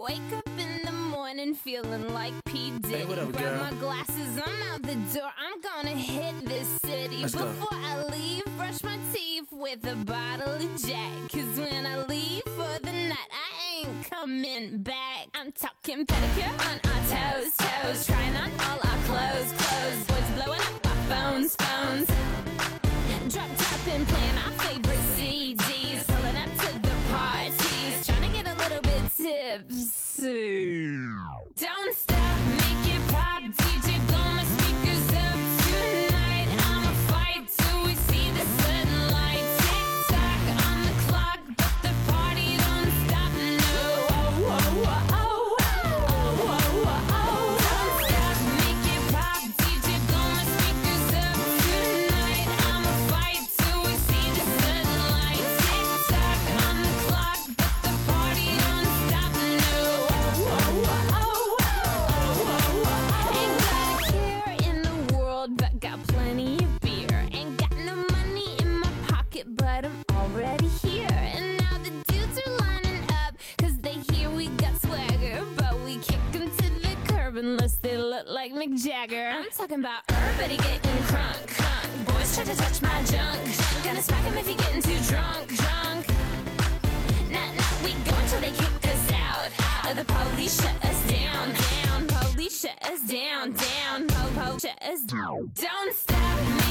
Wake up in the morning feeling like P. Diddy. Hey, what up, Grab girl? my glasses, I'm out the door. I'm gonna hit this city. Let's go. Before I leave, brush my teeth with a bottle of Jack. Cause when I leave for the night, I ain't coming back. I'm talking pedicure on our toes, toes. Trying on all our clothes, clothes. Boys blowing up our phones, phones. Drop top and playing our favorite CDs. Pulling up to the parties. Trying to get a little bit tipsy. Don't stop, make it pop. DJ, blow my speakers up tonight. I'ma fight till we see the sunlight. Tick tock on the clock, but the party don't stop. No. Oh, oh, oh, oh, oh, oh, oh. Don't stop, make it pop. DJ, blow my speakers up tonight. I'ma fight till we see the sunlight. Tick tock on the clock, but the party don't stop. No. Oh, oh, oh, oh, oh, oh. Ain't got a care in the world, but got plenty of beer. Ain't got no money in my pocket, but I'm already here. And now the dudes are lining up, cause they hear we got swagger. But we kick them to the curb unless they look like Mick Jagger. I'm talking about everybody getting crunk, crunk. Boys try to touch my junk. Gonna smack him if he getting too drunk, drunk. Nah, nah, we go until they kick us out. The police shut us down, down. Police shut us down, down. Po, shut us down. Don't stop.